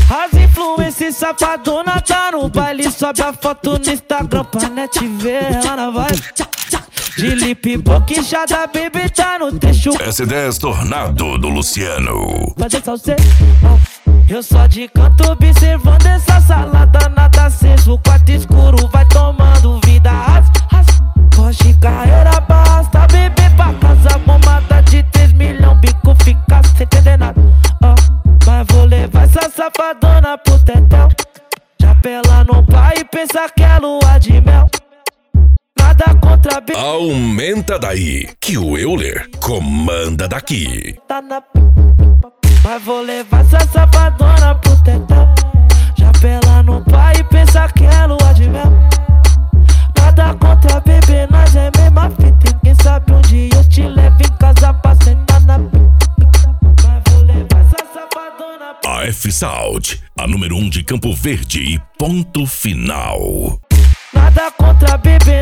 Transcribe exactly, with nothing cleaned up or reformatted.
As influências safadona tá no baile, sobe a foto no Instagram pra net ver ela na vibe. De lip boquinchada, baby, tá no trecho. S dez Tornado do Luciano. Fazer salse, eu só de canto observando essa salada, nada aceso. O quarto escuro vai tomando vida. Ras, ras, Porsche carreira basta, bebê pra casa. Bombada de três milhões, bico fica sem entender nada. Oh, mas vou levar essa safadona pro tetel. Já pela no pai e pensa que é lua de mel. Nada contra B. Aumenta daí, que o Euler comanda daqui. Tá na p... Mas vou levar essa safadona pro tetel. Já pela no pai e pensa que é lua de mel. Nada contra bebê, nós é mesma fita. Quem sabe um dia eu te levo em casa pra sentar na p... Mas vou levar essa safadona pro... A F Sound, a número um de Campo Verde e ponto final. Nada contra bebê.